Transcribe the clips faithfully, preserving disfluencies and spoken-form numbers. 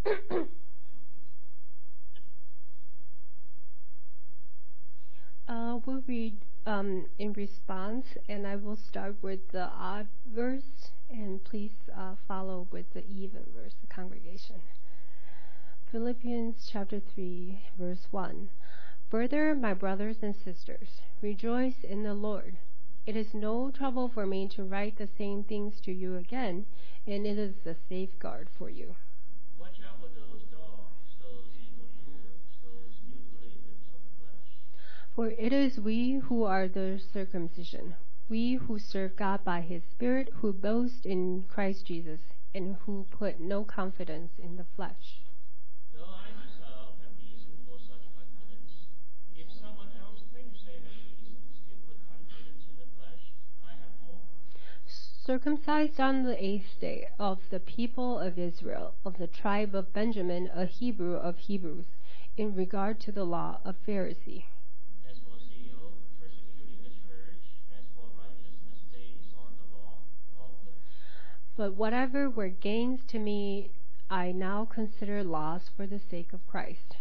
uh, we'll read um, in response, and I will start with the odd verse, and please uh, follow with the even verse, the congregation. Philippians chapter three, verse one. Further, my brothers and sisters, rejoice in the Lord. It is no trouble for me to write the same things to you again, and it is a safeguard for you. Watch out for those dogs, those evildoers, those mutilators of the flesh. For it is we who are the circumcision, we who serve God by His Spirit, who boast in Christ Jesus, and who put no confidence in the flesh. Though I myself have reason for such confidence, if someone else thinks they have reasons to put confidence in the flesh, I have more. Circumcised on the eighth day, of the people of Israel, of the tribe of Benjamin, a Hebrew of Hebrews, in regard to the law, a Pharisee. As for zeal, persecuting the church, as for righteousness based on the law, all this. But whatever were gains to me, I now consider loss for the sake of Christ.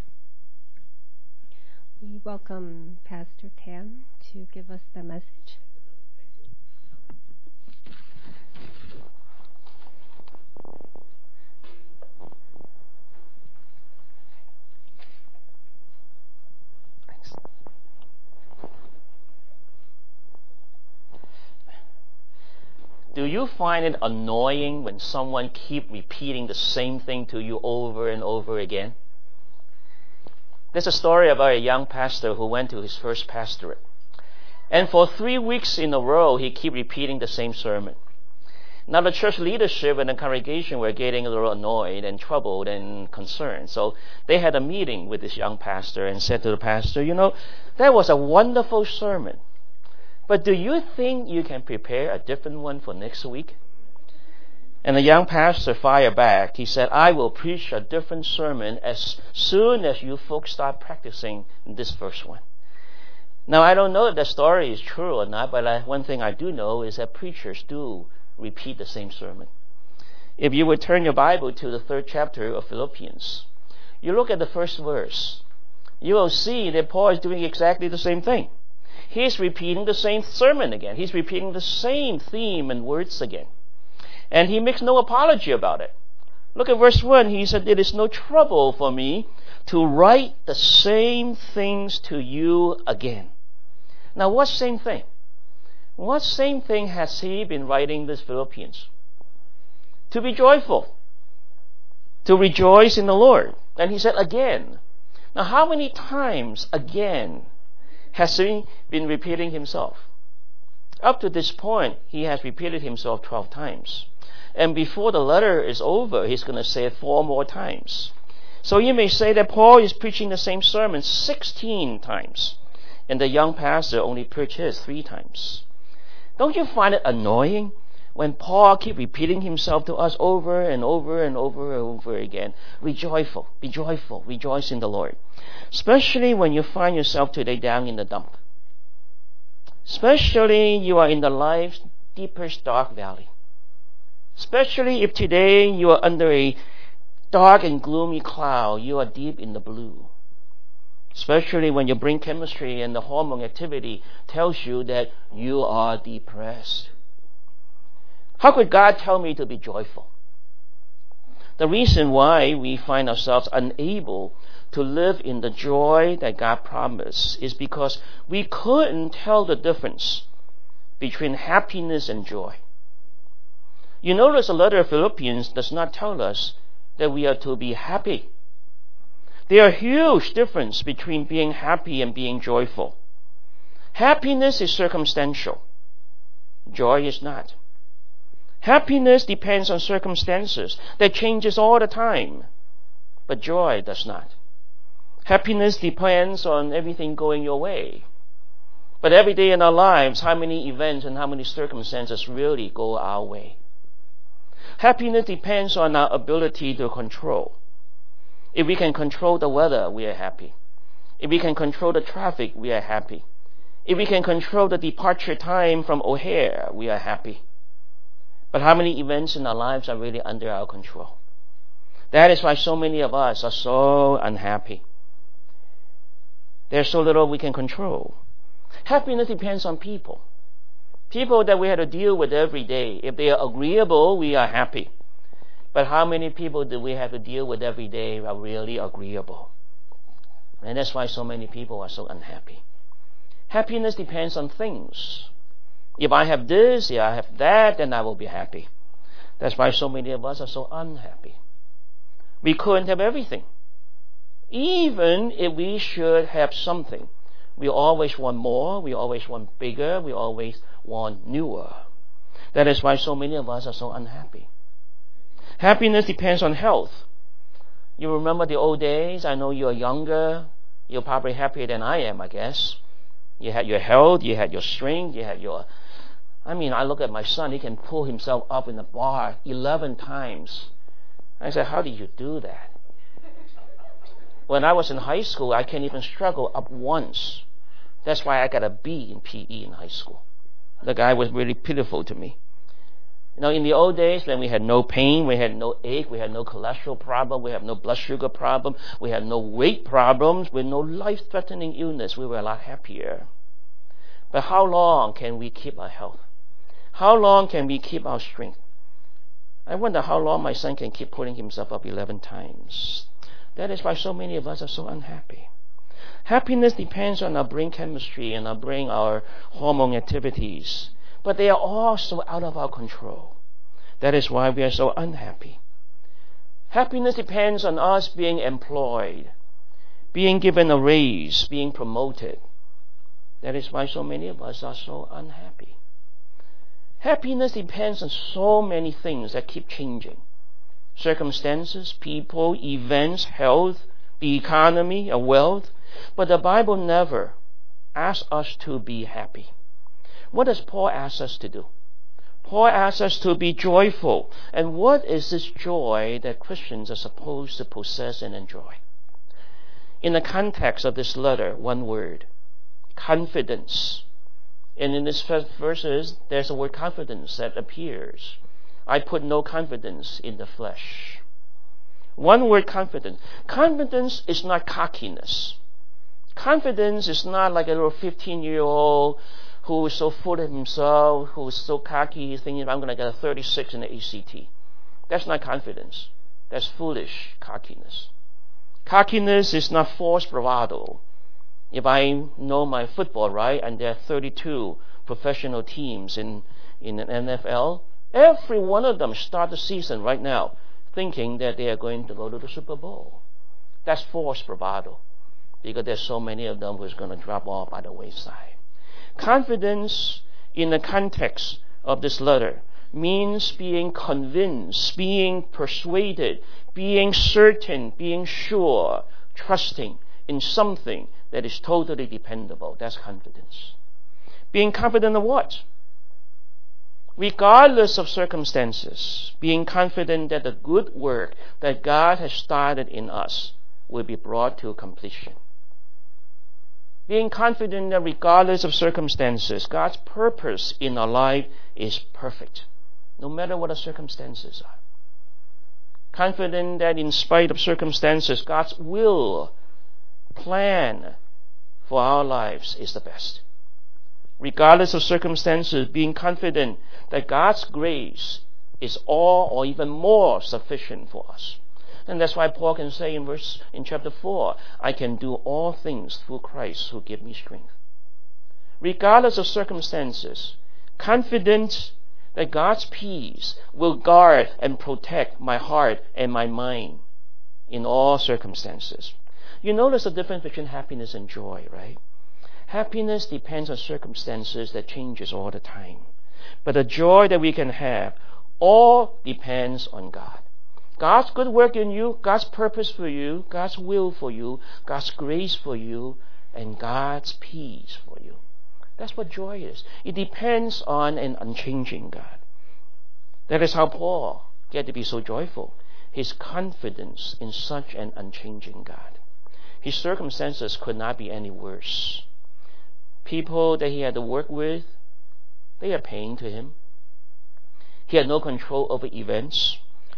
We welcome Pastor Tam to give us the message. Thanks. Do you find it annoying when someone keep repeating the same thing to you over and over again? There's a story about a young pastor who went to his first pastorate. And for three weeks in a row, he kept repeating the same sermon. Now the church leadership and the congregation were getting a little annoyed and troubled and concerned. So they had a meeting with this young pastor and said to the pastor, you know, that was a wonderful sermon. But do you think you can prepare a different one for next week? And the young pastor fired back. He said, I will preach a different sermon as soon as you folks start practicing this first one. Now, I don't know if that story is true or not, but I, one thing I do know is that preachers do repeat the same sermon. If you would turn your Bible to the third chapter of Philippians, you look at the first verse, you will see that Paul is doing exactly the same thing. He's repeating the same sermon again. He's repeating the same theme and words again. And he makes no apology about it. Look at verse one. He said, it is no trouble for me to write the same things to you again. Now, what same thing? What same thing has he been writing this Philippians? To be joyful. To rejoice in the Lord. And he said, again. Now, how many times again has he been repeating himself? Up to this point, he has repeated himself twelve times. And before the letter is over, he's going to say it four more times. So you may say that Paul is preaching the same sermon sixteen times, and the young pastor only preached his three times. Don't you find it annoying when Paul keeps repeating himself to us over and over and over and over again? Be joyful, be joyful, rejoice in the Lord. Especially when you find yourself today down in the dump. Especially you are in the life's deepest dark valley. Especially if today you are under a dark and gloomy cloud, you are deep in the blue. Especially when your brain chemistry and the hormone activity tells you that you are depressed. How could God tell me to be joyful? The reason why we find ourselves unable to live in the joy that God promised is because we couldn't tell the difference between happiness and joy. You notice the letter of Philippians does not tell us that we are to be happy. There are huge difference between being happy and being joyful. Happiness is circumstantial. Joy is not. Happiness depends on circumstances that changes all the time, but joy does not. Happiness depends on everything going your way. But every day in our lives, how many events and how many circumstances really go our way? Happiness depends on our ability to control. If we can control the weather, we are happy. If we can control the traffic, we are happy. If we can control the departure time from O'Hare, we are happy. But how many events in our lives are really under our control? That is why so many of us are so unhappy. There's so little we can control. Happiness depends on people. People that we have to deal with every day. If they are agreeable, we are happy. But how many people do we have to deal with every day are really agreeable? And that's why so many people are so unhappy. Happiness depends on things. If I have this, if I have that, then I will be happy. That's why so many of us are so unhappy. We couldn't have everything. Even if we should have something, we always want more, we always want bigger, we always want newer. That is why so many of us are so unhappy. Happiness depends on health. You remember the old days? I know you're younger. You're probably happier than I am, I guess. You had your health, you had your strength, you had your... I mean, I look at my son, he can pull himself up in the bar eleven times. I said, how did you do that? When I was in high school, I can't even struggle up once. That's why I got a B in P E in high school. The guy was really pitiful to me. You know, in the old days, when we had no pain, we had no ache, we had no cholesterol problem, we had no blood sugar problem, we had no weight problems, with no life-threatening illness, we were a lot happier. But how long can we keep our health? How long can we keep our strength? I wonder how long my son can keep pulling himself up eleven times. That is why so many of us are so unhappy. Happiness depends on our brain chemistry and our brain, our hormone activities. But they are all so out of our control. That is why we are so unhappy. Happiness depends on us being employed, being given a raise, being promoted. That is why so many of us are so unhappy. Happiness depends on so many things that keep changing. Circumstances, people, events, health, the economy, wealth. But the Bible never asks us to be happy. What does Paul ask us to do? Paul asks us to be joyful. And what is this joy that Christians are supposed to possess and enjoy? In the context of this letter, one word: confidence. And in these first verses, there's a word confidence that appears. I put no confidence in the flesh. One word: confidence. Confidence is not cockiness. Confidence is not like a little fifteen-year-old who is so full of himself, who is so cocky, he's thinking, I'm going to get a thirty-six in the A C T. That's not confidence. That's foolish cockiness. Cockiness is not false bravado. If I know my football right, and there are thirty-two professional teams in, in an N F L, every one of them start the season right now thinking that they are going to go to the Super Bowl. That's false bravado, because there's so many of them who's going to drop off by the wayside. Confidence in the context of this letter means being convinced, being persuaded, being certain, being sure, trusting in something that is totally dependable. That's confidence. Being confident of what? Regardless of circumstances, being confident that the good work that God has started in us will be brought to completion. Being confident that regardless of circumstances, God's purpose in our life is perfect, no matter what the circumstances are. Confident that in spite of circumstances, God's will, plan for our lives is the best. Regardless of circumstances, being confident that God's grace is all or even more sufficient for us. And that's why Paul can say in verse in chapter four, I can do all things through Christ who gives me strength. Regardless of circumstances, confident that God's peace will guard and protect my heart and my mind in all circumstances. You notice the difference between happiness and joy, right? Happiness depends on circumstances that changes all the time. But the joy that we can have all depends on God. God's good work in you, God's purpose for you, God's will for you, God's grace for you, and God's peace for you. That's what joy is. It depends on an unchanging God. That is how Paul get to be so joyful. His confidence in such an unchanging God. His circumstances could not be any worse. People that he had to work with, they are paying to him. He had no control over events.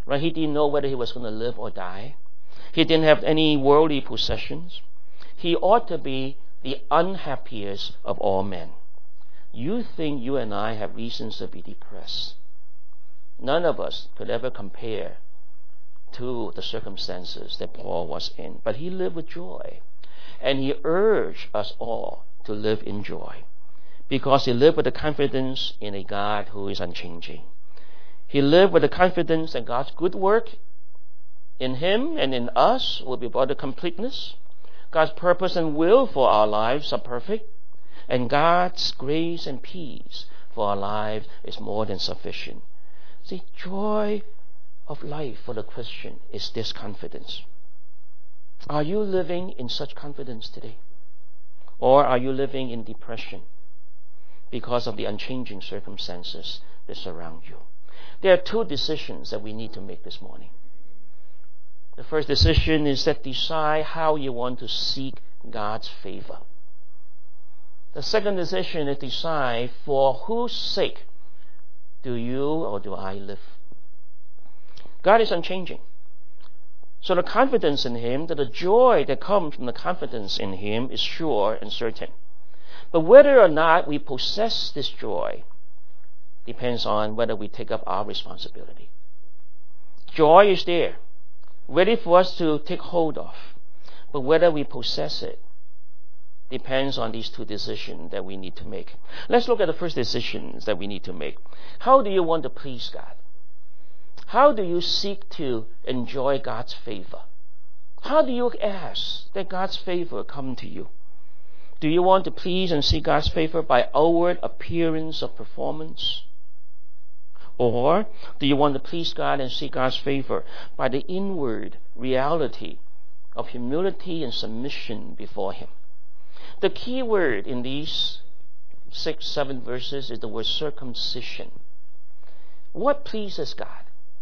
Right? He didn't know whether he was going to live or die. He didn't have any worldly possessions. He ought to be the unhappiest of all men. You think you and I have reasons to be depressed. None of us could ever compare to the circumstances that Paul was in. But he lived with joy. And he urged us all to live in joy, because he lived with the confidence in a God who is unchanging. He lived with the confidence that God's good work in him and in us will be brought to completeness. God's purpose and will for our lives are perfect, and God's grace and peace for our lives is more than sufficient. See, joy of life for the Christian is this confidence. Are you living in such confidence today? Or are you living in depression because of the unchanging circumstances that surround you? There are two decisions that we need to make this morning. The first decision is that decide how you want to seek God's favor. The second decision is decide for whose sake do you or do I live. God is unchanging. So the confidence in him, that the joy that comes from the confidence in him is sure and certain. But whether or not we possess this joy depends on whether we take up our responsibility. Joy is there, ready for us to take hold of. But whether we possess it depends on these two decisions that we need to make. Let's look at the first decisions that we need to make. How do you want to please God? How do you seek to enjoy God's favor? How do you ask that God's favor come to you? Do you want to please and seek God's favor by outward appearance of performance? Or do you want to please God and seek God's favor by the inward reality of humility and submission before him? The key word in these six, seven verses is the word circumcision. What pleases God?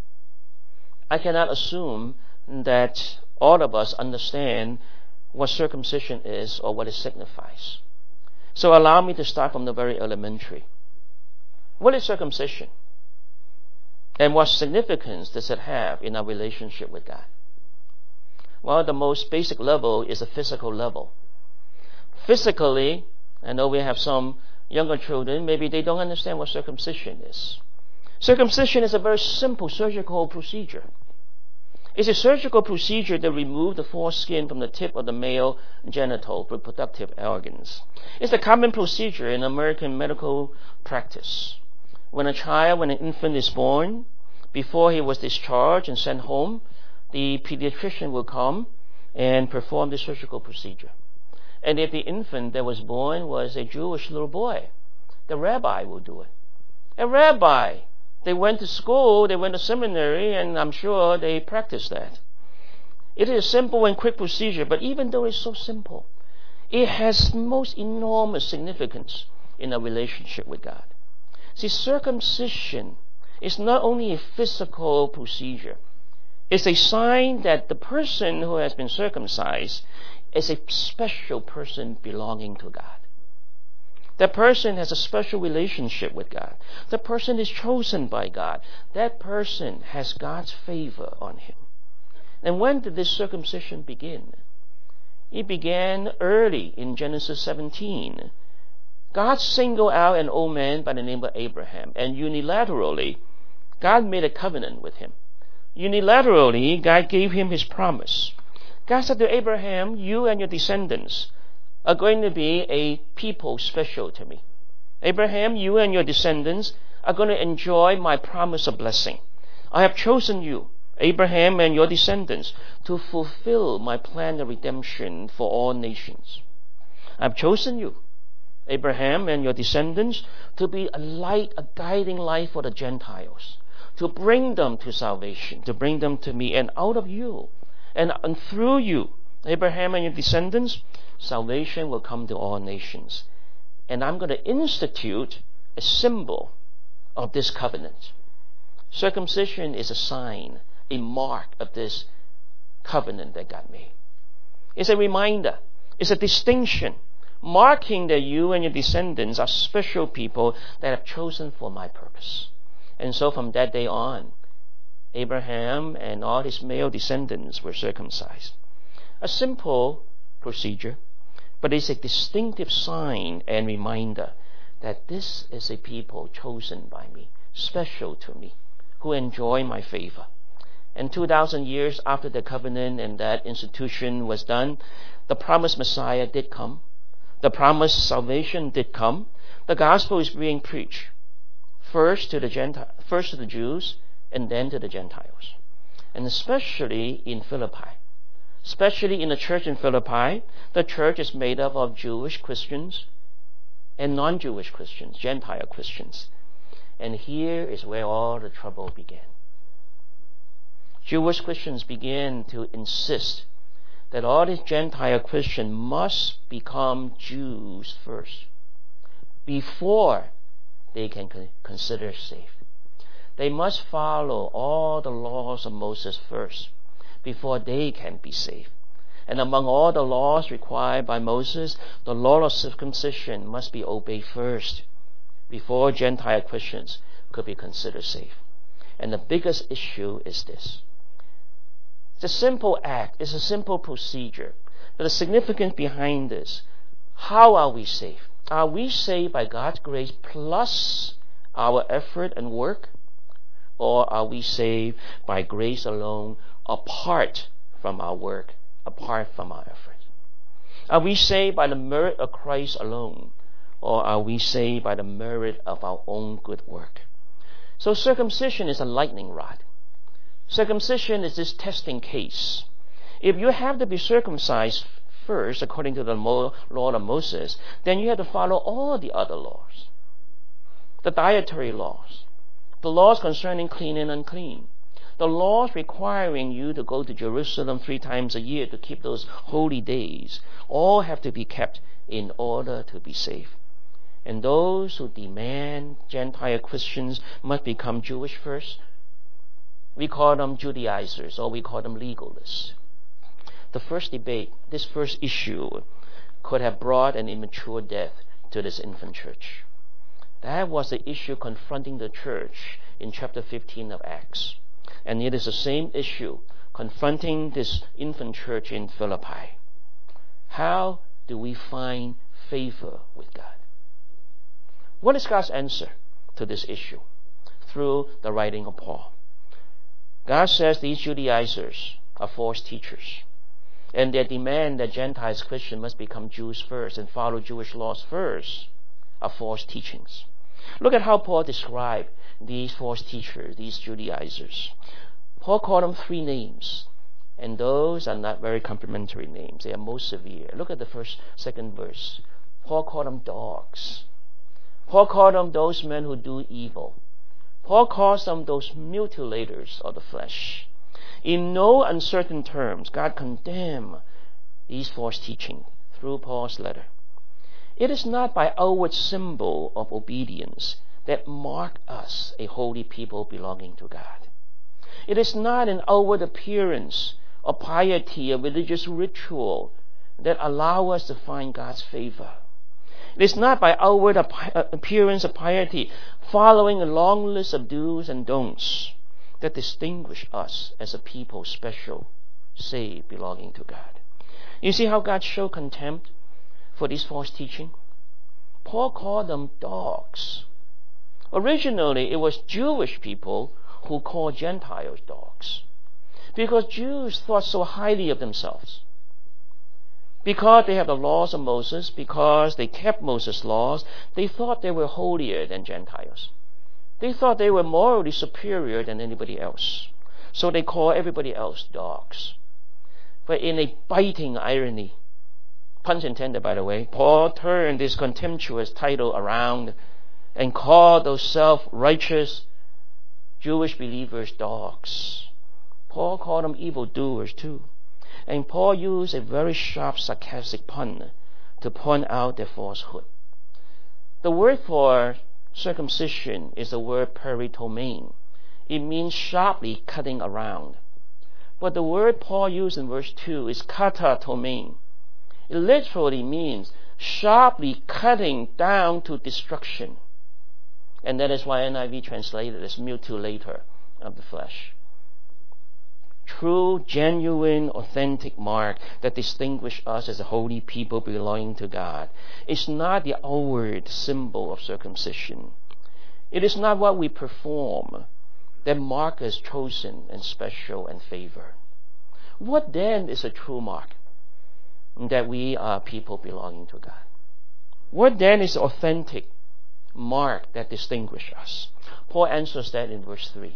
I cannot assume that all of us understand what circumcision is or what it signifies. So allow me to start from the very elementary. What is circumcision? And what significance does it have in our relationship with God? Well, the most basic level is a physical level. Physically, I know we have some younger children, maybe they don't understand what circumcision is. Circumcision is a very simple surgical procedure. It's a surgical procedure that removes the foreskin from the tip of the male genital reproductive organs. It's a common procedure in American medical practice. When a child, when an infant is born, before he was discharged and sent home, the pediatrician will come and perform the surgical procedure. And if the infant that was born was a Jewish little boy, the rabbi will do it. A rabbi, they went to school, they went to seminary, and I'm sure they practiced that. It is a simple and quick procedure, but even though it's so simple, it has most enormous significance in our relationship with God. See, circumcision is not only a physical procedure. It's a sign that the person who has been circumcised is a special person belonging to God. That person has a special relationship with God. That person is chosen by God. That person has God's favor on him. And when did this circumcision begin? It began early in Genesis seventeen. God singled out an old man by the name of Abraham, and unilaterally, God made a covenant with him. Unilaterally, God gave him his promise. God said to Abraham, you and your descendants are going to be a people special to me. Abraham, you and your descendants are going to enjoy my promise of blessing. I have chosen you, Abraham and your descendants, to fulfill my plan of redemption for all nations. I've chosen you, Abraham and your descendants, to be a light, a guiding light for the Gentiles, to bring them to salvation, to bring them to me, and out of you, and, and through you, Abraham and your descendants, salvation will come to all nations. And I'm going to institute a symbol of this covenant. Circumcision is a sign, a mark of this covenant that God made. It's a reminder. It's a distinction, marking that you and your descendants are special people that I've chosen for my purpose. And so from that day on, Abraham and all his male descendants were circumcised. A simple procedure, but it's a distinctive sign and reminder that this is a people chosen by me, special to me, who enjoy my favor. And two thousand years after the covenant and that institution was done, the promised Messiah did come. The promised salvation did come. The gospel is being preached first to the Gentile, first to the Jews, and then to the Gentiles. And especially in Philippi. Especially in the church in Philippi, the church is made up of Jewish Christians and non-Jewish Christians, Gentile Christians. And here is where all the trouble began. Jewish Christians began to insist that all these Gentile Christians must become Jews first before they can consider safe. They must follow all the laws of Moses first before they can be saved. And among all the laws required by Moses, the law of circumcision must be obeyed first before Gentile Christians could be considered safe. And the biggest issue is this. It's a simple act. It's a simple procedure. But the significance behind this, how are we saved? Are we saved by God's grace plus our effort and work? Or are we saved by grace alone, apart from our work, apart from our effort? Are we saved by the merit of Christ alone? Or are we saved by the merit of our own good work? So circumcision is a lightning rod. Circumcision is this testing case. If you have to be circumcised first, according to the law of Moses, then you have to follow all the other laws. The dietary laws, the laws concerning clean and unclean, the laws requiring you to go to Jerusalem three times a year to keep those holy days, all have to be kept in order to be saved. And those who demand Gentile Christians must become Jewish first, we call them Judaizers, or we call them legalists. The first debate, this first issue, could have brought an immature death to this infant church. That was the issue confronting the church in chapter fifteen of Acts. And it is the same issue confronting this infant church in Philippi. How do we find favor with God? What is God's answer to this issue? Through the writing of Paul. God says these Judaizers are false teachers, and their demand that Gentiles Christians must become Jews first and follow Jewish laws first are false teachings. Look at how Paul described these false teachers, these Judaizers. Paul called them three names, and those are not very complimentary names. They are most severe. Look at the first, second verse. Paul called them dogs. Paul called them those men who do evil. Paul calls them those mutilators of the flesh. In no uncertain terms, God condemned these false teaching through Paul's letter. It is not by outward symbol of obedience that mark us a holy people belonging to God. It is not an outward appearance of piety, a religious ritual that allow us to find God's favor. It is not by outward appearance of piety, following a long list of do's and don'ts, that distinguish us as a people special, saved, belonging to God. You see how God showed contempt for this false teaching? Paul called them dogs. Originally, it was Jewish people who called Gentiles dogs, because Jews thought so highly of themselves. Because they have the laws of Moses, because they kept Moses' laws, they thought they were holier than Gentiles. They thought they were morally superior than anybody else. So they call everybody else dogs. But in a biting irony, pun intended by the way, Paul turned this contemptuous title around and called those self-righteous Jewish believers dogs. Paul called them evildoers too. And Paul used a very sharp, sarcastic pun to point out their falsehood. The word for circumcision is the word peritomein. It means sharply cutting around. But the word Paul used in verse two is katatomein. It literally means sharply cutting down to destruction. And that is why N I V translated as mutilator of the flesh. true, genuine, authentic mark that distinguishes us as a holy people belonging to God is not the outward symbol of circumcision. It is not what we perform that mark us chosen and special and favored. What then is a true mark that we are people belonging to God? What then is authentic mark that distinguishes us? Paul answers that in verse three.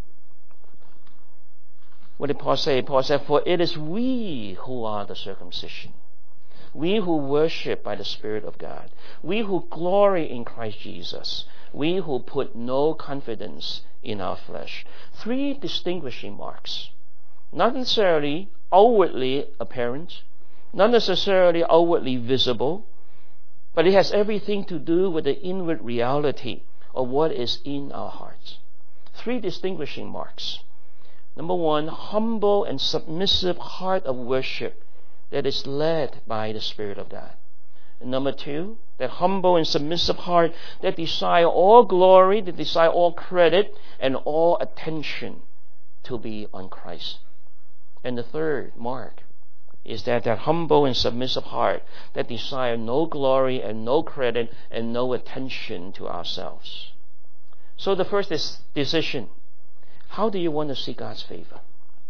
What did Paul say? Paul said, "For it is we who are the circumcision, we who worship by the Spirit of God, we who glory in Christ Jesus, we who put no confidence in our flesh." Three distinguishing marks. Not necessarily outwardly apparent, not necessarily outwardly visible, but it has everything to do with the inward reality of what is in our hearts. Three distinguishing marks. Number one, humble and submissive heart of worship that is led by the Spirit of God. And number two, that humble and submissive heart that desire all glory, that desire all credit, and all attention to be on Christ. And the third mark is that that humble and submissive heart that desire no glory and no credit and no attention to ourselves. So the first is decision. How do you want to see God's favor?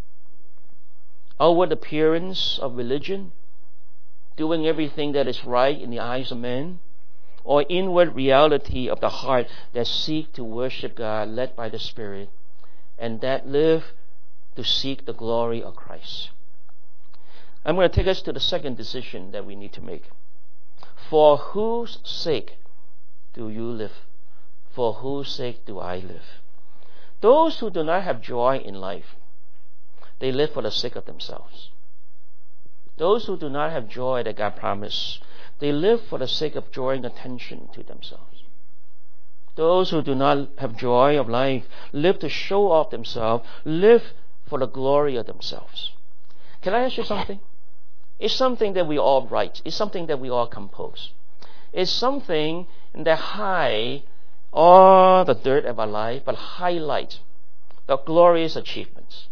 Outward appearance of religion, doing everything that is right in the eyes of men, or inward reality of the heart that seek to worship God led by the Spirit and that live to seek the glory of Christ? I'm going to take us to the second decision that we need to make. For whose sake do you live? For whose sake do I live? Those who do not have joy in life, they live for the sake of themselves. Those who do not have joy that God promised, they live for the sake of drawing attention to themselves. Those who do not have joy of life live to show off themselves, live for the glory of themselves. Can I ask you something? It's something that we all write. It's something that we all compose. It's something that hide all the dirt of our life, but highlight the glorious achievements.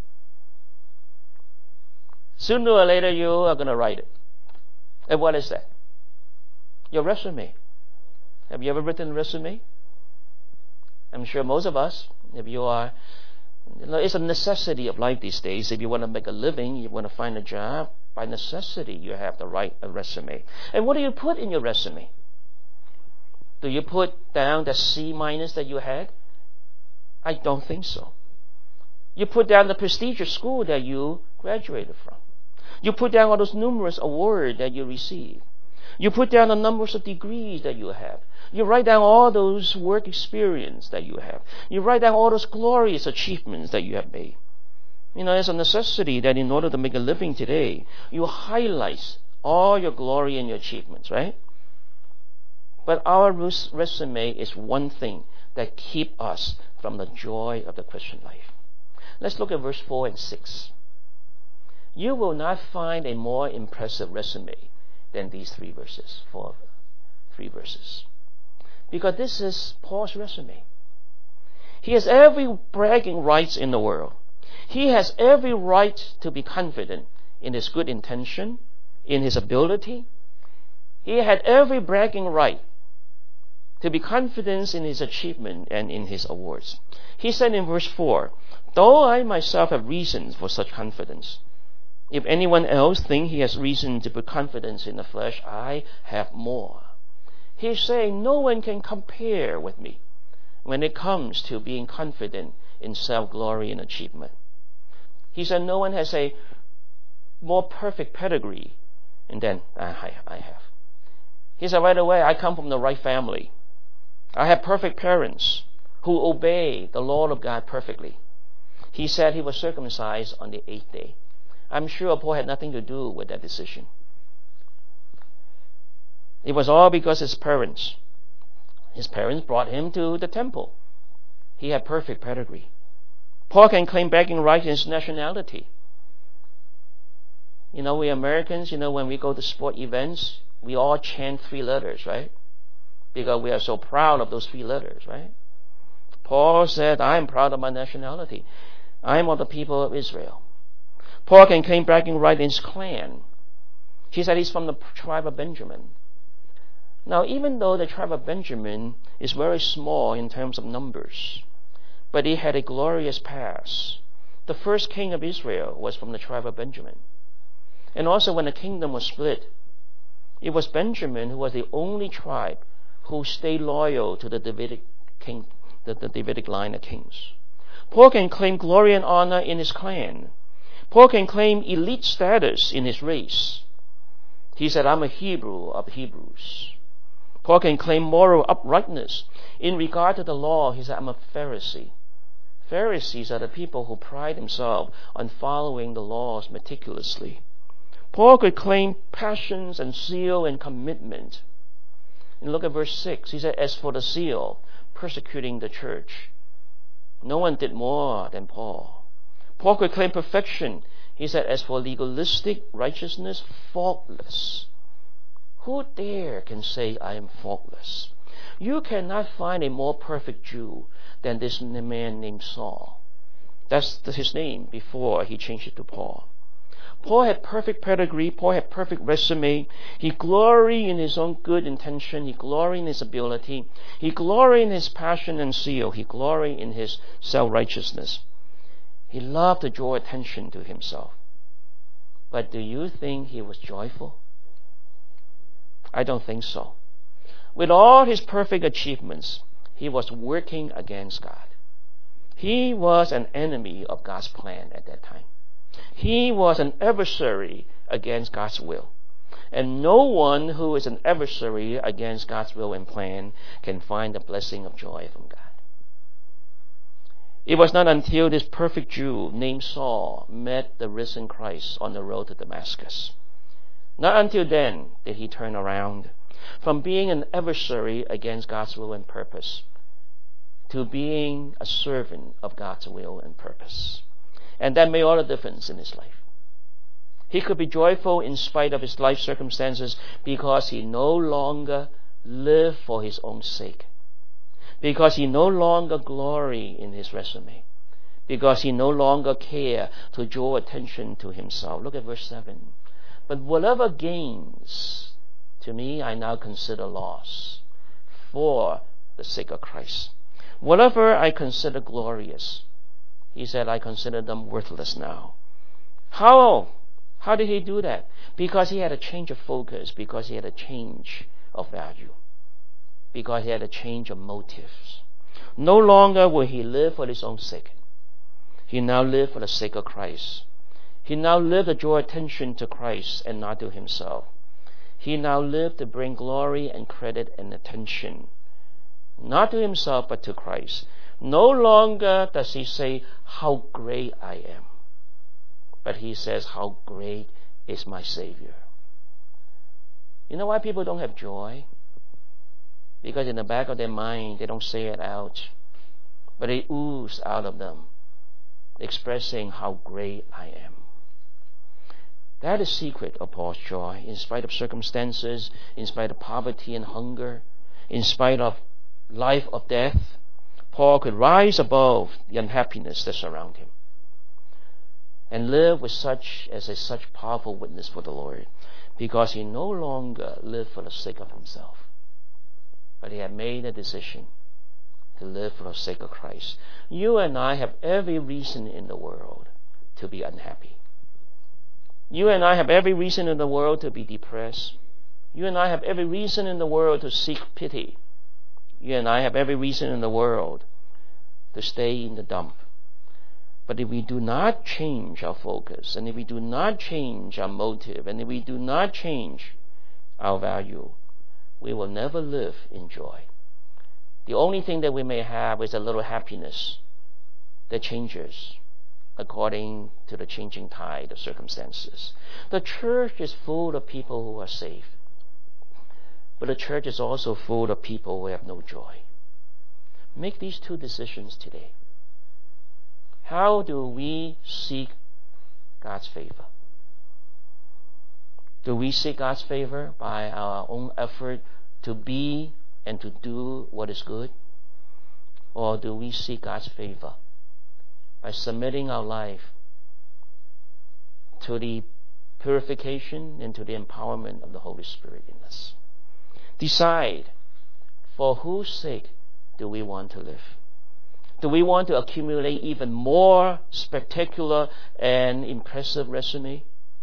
Sooner or later, you are going to write it. And what is that? Your resume. Have you ever written a resume? I'm sure most of us, if you are, you know, it's a necessity of life these days. If you want to make a living, you want to find a job, by necessity, you have to write a resume. And what do you put in your resume? Do you put down the C minus that you had? I don't think so. You put down the prestigious school that you graduated from. You put down all those numerous awards that you received. You put down the numbers of degrees that you have. You write down all those work experience that you have. You write down all those glorious achievements that you have made. You know, it's a necessity that in order to make a living today, you highlight all your glory and your achievements, right? But our resume is one thing that keeps us from the joy of the Christian life. Let's look at verse four and six. You will not find a more impressive resume than these three verses, four, three verses. Because this is Paul's resume. He has every bragging rights in the world. He has every right to be confident in his good intention, in his ability. He had every bragging right to be confident in his achievement and in his awards. He said in verse four, though I myself have reasons for such confidence, if anyone else think he has reason to put confidence in the flesh, I have more. He's saying no one can compare with me when it comes to being confident in self-glory and achievement. He said no one has a more perfect pedigree than I, I have. He said right away, I come from the right family. I have perfect parents who obey the law of God perfectly. He said he was circumcised on the eighth day. I'm sure Paul had nothing to do with that decision. It was all because his parents. His parents brought him to the temple. He had perfect pedigree. Paul can claim bragging rights in his nationality. You know, we Americans, you know, when we go to sport events, we all chant three letters, right? Because we are so proud of those three letters, right? Paul said, I am proud of my nationality. I am of the people of Israel. Paul can claim bragging right in his clan. He said he's from the tribe of Benjamin. Now, even though the tribe of Benjamin is very small in terms of numbers, but it had a glorious past. The first king of Israel was from the tribe of Benjamin. And also when the kingdom was split, it was Benjamin who was the only tribe who stayed loyal to the Davidic king, the, the Davidic line of kings. Paul can claim glory and honor in his clan. Paul can claim elite status in his race. He said, I'm a Hebrew of Hebrews. Paul can claim moral uprightness. In regard to the law, he said, I'm a Pharisee. Pharisees are the people who pride themselves on following the laws meticulously. Paul could claim passions and zeal and commitment. And look at verse six. He said, as for the zeal, persecuting the church, no one did more than Paul. Paul could claim perfection. He said, as for legalistic righteousness, faultless. Who dare can say I am faultless? You cannot find a more perfect Jew than this man named Saul. That's his name before he changed it to Paul. Paul had perfect pedigree. Paul had perfect resume. He gloried in his own good intention. He gloried in his ability. He gloried in his passion and zeal. He gloried in his self-righteousness. He loved to draw attention to himself. But do you think he was joyful? I don't think so. With all his perfect achievements, he was working against God. He was an enemy of God's plan at that time. He was an adversary against God's will. And no one who is an adversary against God's will and plan can find the blessing of joy from God. It was not until this perfect Jew named Saul met the risen Christ on the road to Damascus. Not until then did he turn around from being an adversary against God's will and purpose to being a servant of God's will and purpose. And that made all the difference in his life. He could be joyful in spite of his life circumstances because he no longer lived for his own sake. Because he no longer gloried in his resume. Because he no longer cared to draw attention to himself. Look at verse seven. But whatever gains to me I now consider loss for the sake of Christ. Whatever I consider glorious, he said, I consider them worthless now. How? How did he do that? Because he had a change of focus, because he had a change of value, because he had a change of motives. No longer will he live for his own sake. He now lived for the sake of Christ. He now lived to draw attention to Christ and not to himself. He now lived to bring glory and credit and attention, not to himself but to Christ. No longer does he say, how great I am, but he says, how great is my Savior. You know why people don't have joy? Because in the back of their mind, they don't say it out, but it oozes out of them, expressing how great I am. That is the secret of Paul's joy. In spite of circumstances, in spite of poverty and hunger, in spite of life or death, Paul could rise above the unhappiness that surrounded him and live with such as a such powerful witness for the Lord, because he no longer lived for the sake of himself, but he had made a decision to live for the sake of Christ. You and I have every reason in the world to be unhappy. You and I have every reason in the world to be depressed. You and I have every reason in the world to seek pity. You and I have every reason in the world to stay in the dump. But if we do not change our focus, and if we do not change our motive, and if we do not change our value, we will never live in joy. The only thing that we may have is a little happiness that changes according to the changing tide of circumstances. The church is full of people who are saved, but the church is also full of people who have no joy. Make these two decisions today. How do we seek God's favor? Do we seek God's favor by our own effort to be and to do what is good? Or do we seek God's favor by submitting our life to the purification and to the empowerment of the Holy Spirit in us. Decide, for whose sake do we want to live? Do we want to accumulate even more spectacular and impressive resume?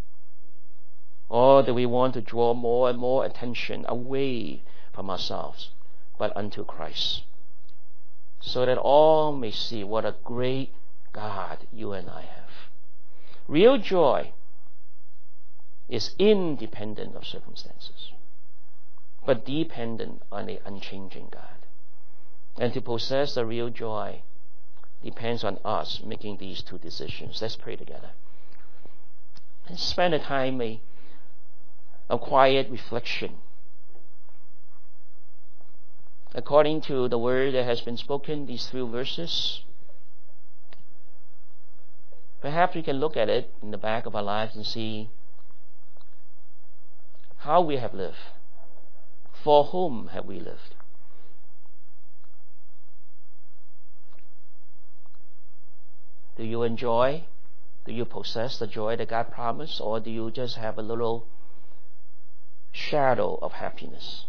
Or do we want to draw more and more attention away from ourselves, but unto Christ, so that all may see what a great God you and I have? Real joy is independent of circumstances, but dependent on the unchanging God. And to possess the real joy depends on us making these two decisions. Let's pray together. And spend a time a, a quiet reflection according to the word that has been spoken, these few verses. Perhaps we can look at it in the back of our lives and see how we have lived. For whom have we lived? Do you enjoy? Do you possess the joy that God promised? Or do you just have a little shadow of happiness?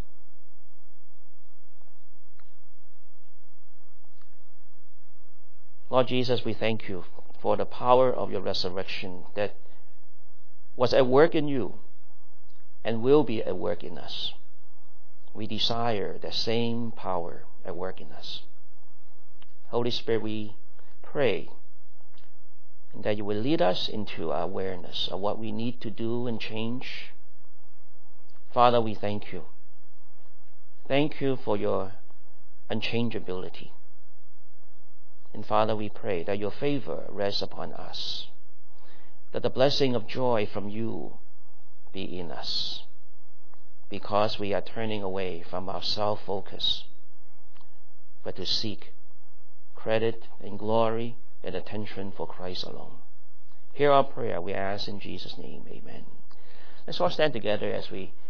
Lord Jesus, we thank you for the power of your resurrection that was at work in you and will be at work in us. We desire that same power at work in us. Holy Spirit, we pray that you will lead us into our awareness of what we need to do and change. Father, we thank you. Thank you for your unchangeability. And Father, we pray that your favor rests upon us, that the blessing of joy from you be in us, because we are turning away from our self-focus, but to seek credit and glory and attention for Christ alone. Hear our prayer, we ask in Jesus' name, amen. Let's all stand together as we